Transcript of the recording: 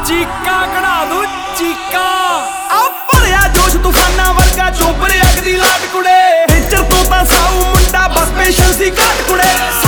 ਚੀਕਾਂ ਕਢਾ ਦੂੰ ਚੀਕਾਂ। ਆ ਭਰਿਆ ਜੋਸ਼ ਤੂਫਾਨਾਂ ਵਰਗਾ ਚੋਬਰ ਅੱਗ ਦੀ ਲਾਟ ਕੁੜੇ। ਹਿੱਚਰ ਤੋਂ ਤਾਂ ਸਾਊ ਮੁੰਡਾ ਬਸ ਪੇਸ਼ੈਂਸ ਦੀ ਘਾਟ ਕੁੜੇ।